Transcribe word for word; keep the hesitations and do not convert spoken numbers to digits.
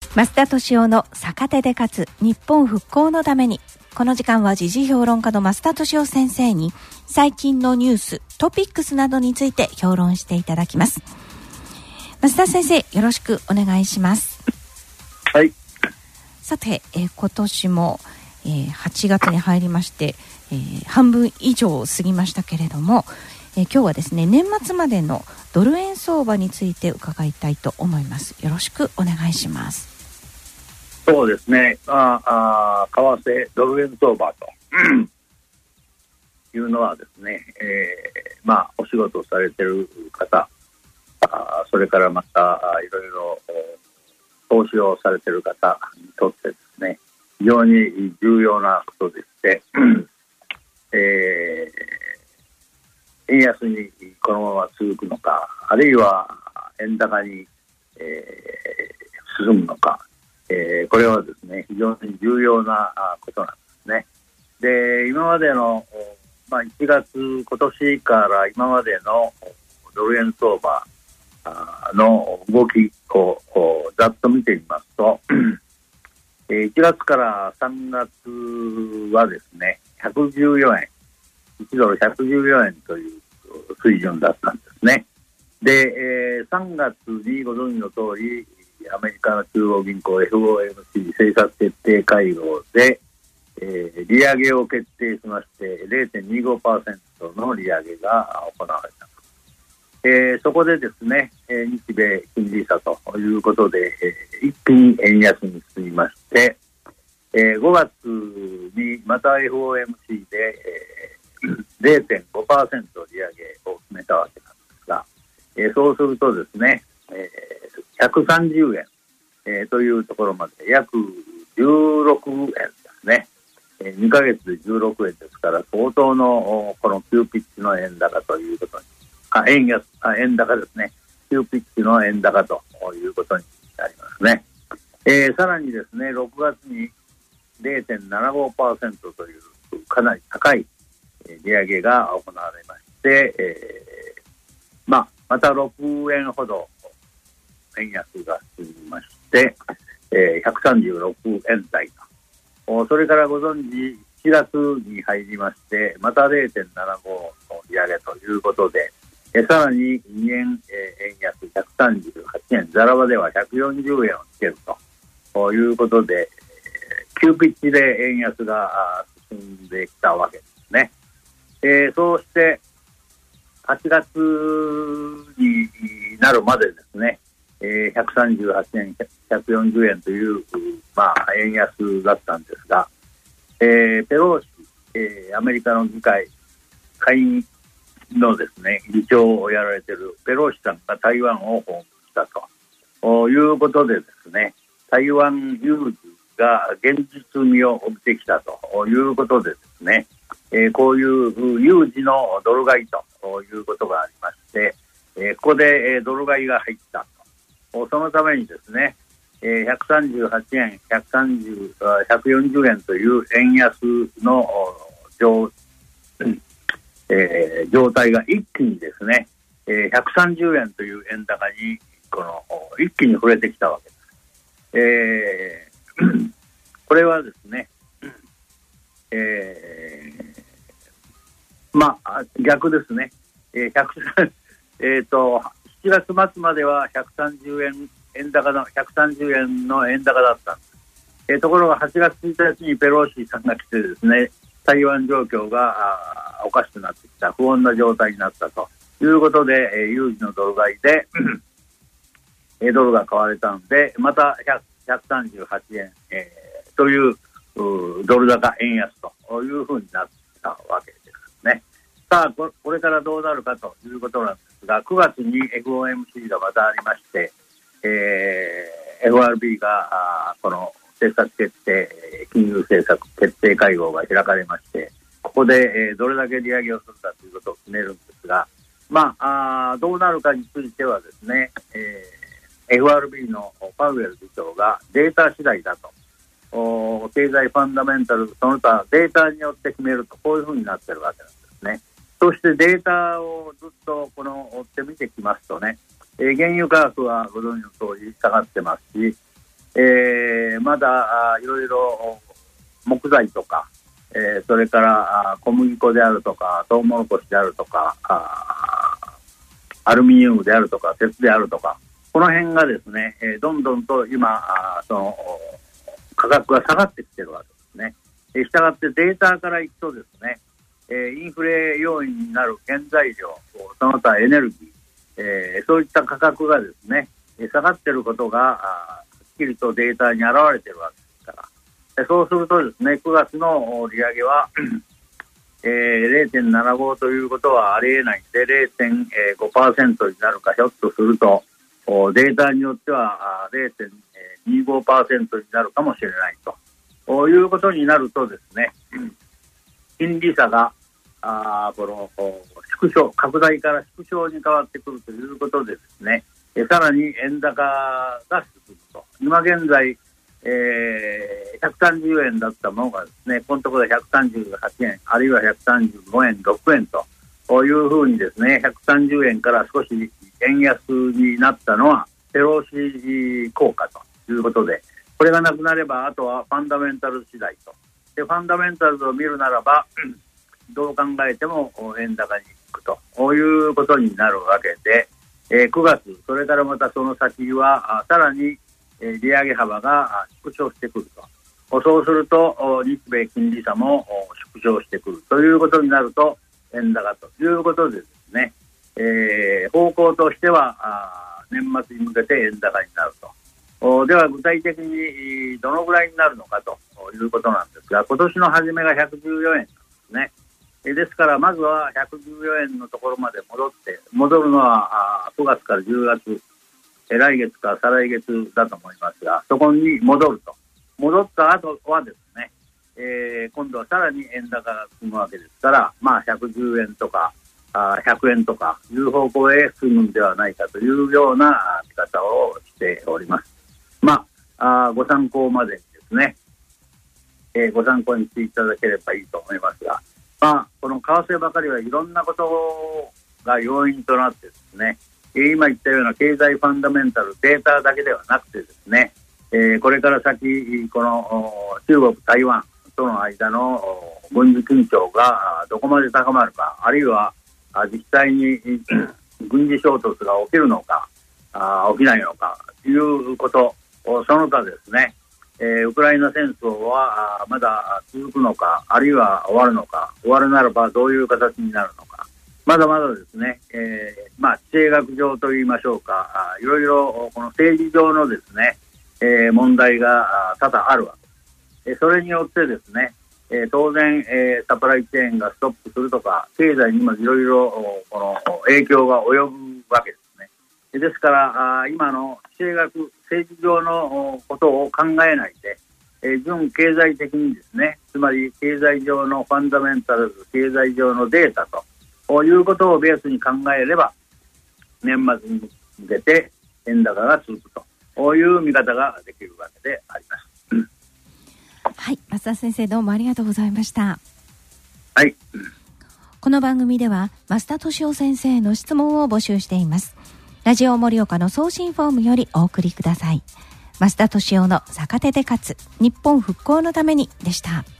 増田俊夫の逆手で勝つ日本復興のために。この時間は時事評論家の増田俊夫先生に最近のニューストピックスなどについて評論していただきます。増田先生、よろしくお願いします。 はい。 さて、えー、今年も、えー、はちがつに入りまして、えー、半分以上過ぎましたけれども、えー、今日はですね、年末までのドル円相場について伺いたいと思います。よろしくお願いします。 そうですね、ああ為替ドル円相場というのはですね、えー、まあお仕事をされている方、あそれからまたいろいろ投資をされている方にとってですね、非常に重要なことでして、えー、円安にこのまま続くのか、あるいは円高に、えー、進むのか、えー、これはですね、非常に重要なことなんですね。で、今までの、まあ、いちがつ、今年から今までのドル円相場の動きをざっと見てみますと、いちがつからさんがつはですね、ひゃくじゅうよえん、いちドルひゃくじゅうよえんという水準だったんですね。で、えー、さんがつにご存知の通り、アメリカの中央銀行 エフオーエムシー 政策決定会合で、えー、利上げを決定しまして ゼロてんにごパーセント の利上げが行われた、えー、そこでですね、えー、日米金利差ということで、えー、一気に円安に進みまして、えー、ごがつにまた エフオーエムシー で、えー、ゼロてんごパーセント 利上げを決めたわけなんですが、えー、そうするとですね、えーひゃくさんじゅうえん、えー、というところまで約じゅうろくえんですね、えー、にかげつでじゅうろくえんですから、相当のこの急ピッチの円高ということに、あ円安あ円高ですね、急ピッチの円高ということになりますね。えー、さらにですね、ろくがつに ゼロてんななごパーセント というかなり高い利上げが行われまして、えー、まあまたろくえんほど円安が進みまして、えー、ひゃくさんじゅうろくえん台と、それからご存知しちがつに入りましてまた ゼロてんななご の利上げということで、えー、さらににえん、えー、円安ひゃくさんじゅうはちえん、ざらばではひゃくよんじゅうえんをつけるということで、えー、急ピッチで円安が進んできたわけですね。えー、そうしてはちがつになるまでですね、えー、ひゃくさんじゅうはちえん、ひゃくよんじゅうえんという、まあ、円安だったんですが、えー、ペローシ、えー、アメリカの議会下院のですね、議長をやられているペローシさんが台湾を訪問したということでですね、台湾有事が現実味を帯びてきたということでですね、えー、こういう有事のドル買いということがありまして、えー、ここで、えー、ドル買いが入ったと。そのためにですね、えー、ひゃくさんじゅうはちえん、ひゃくさんじゅう、ひゃくよんじゅうえんという円安の状、えー、状態が一気にですね、えー、ひゃくさんじゅうえんという円高にこの一気に触れてきたわけです。えー、これはですね、えー、まあ逆ですね、えー、ひゃくえーとしちがつ末まではひゃくさんじゅうえん円高のひゃくさんじゅうえんの円高だったんです。えー、ところがはちがつついたちにペローシさんが来てですね、台湾状況がおかしくなってきた、不穏な状態になったということで、えー、有事のドル買いでドルが買われたので、またひゃくさんじゅうはちえん、えー、というドル高円安というふうになったわけですね。さあ、これからどうなるかということなんですが、くがつに エフオーエムシー がまたありまして、えー、エフアールビー がこの政策決定、金融政策決定会合が開かれまして、ここでどれだけ利上げをするかということを決めるんですが、まあ、あどうなるかについてはですね、えー、エフアールビー のパウエル議長がデータ次第だと、経済ファンダメンタルその他データによって決めると、こういうふうになっているわけなんですね。そしてデータをずっとこの追って見てきますとね、えー、原油価格はご存知の通り下がってますし、 えー、まだいろいろ木材とか、えー、それから小麦粉であるとかトウモロコシであるとかアルミニウムであるとか鉄であるとか、この辺がですね、えー、どんどんと今その価格が下がってきているわけですね。えー、したがってデータからいくとですね、えー、インフレ要因になる原材料、その他エネルギー、えー、そういった価格がですね下がっていることがはっきりとデータに表れているわけですから、そうするとですね、くがつの利上げは、えー、ゼロてんななご ということはありえないので ゼロてんごパーセント になるか、ひょっとするとデータによっては ゼロてんにごパーセント になるかもしれないということになるとですね、金利差があこの縮小、拡大から縮小に変わってくるということでですね、えさらに円高が進むと。今現在、えー、ひゃくさんじゅうえんだったものがですね、このところでひゃくさんじゅうはちえん、あるいはひゃくさんじゅうごえん、ろくえんというふうにですね、ひゃくさんじゅうえんから少し円安になったのはペロシ効果ということで、これがなくなればあとはファンダメンタル次第と。で、ファンダメンタルズを見るならばどう考えても円高に行くということになるわけで、えー、くがつ、それからまたその先はさらに、えー、利上げ幅が縮小してくると。そうすると日米金利差も縮小してくるということになると円高ということでですね、えー、方向としては年末に向けて円高になると。では具体的にどのぐらいになるのかということなんですが、今年の初めがひゃくじゅうよえんなんですね。ですからまずはひゃくじゅうよえんのところまで戻って戻るのはくがつからじゅうがつ、来月か再来月だと思いますが、そこに戻ると。戻った後はですね、えー、今度はさらに円高が進むわけですから、まあひゃくじゅうえんとかひゃくえんとかいう方向へ進むんではないかというような見方をしております。まあ、あご参考までにですね、えー、ご参考にしていただければいいと思いますが、まあ、この為替ばかりはいろんなことが要因となってですね、今言ったような経済ファンダメンタルデータだけではなくてですね、えー、これから先この中国台湾との間の軍事緊張がどこまで高まるか、あるいは実際に軍事衝突が起きるのか起きないのかということ、その他ですね、えー、ウクライナ戦争はまだ続くのか、あるいは終わるのか、終わるならばどういう形になるのか、まだまだですね、えー、まあ地政学上といいましょうか、いろいろこの政治上のですね、えー、問題が多々あるわけです。それによってですね、えー、当然、えー、サプライチェーンがストップするとか、経済にもいろいろこの影響が及ぶわけですね。ですから今の地政学政治上のことを考えないで、えー、純経済的にですね、つまり経済上のファンダメンタルズ、経済上のデータということをベースに考えれば、年末に向けて円高が続くという見方ができるわけであります。うん、 はい、増田先生、どうもありがとうございました。 はい。 この番組では増田俊夫先生への質問を募集しています。ラジオ盛岡の送信フォームよりお送りください。増田俊夫の逆手で勝つ日本復興のためにでした。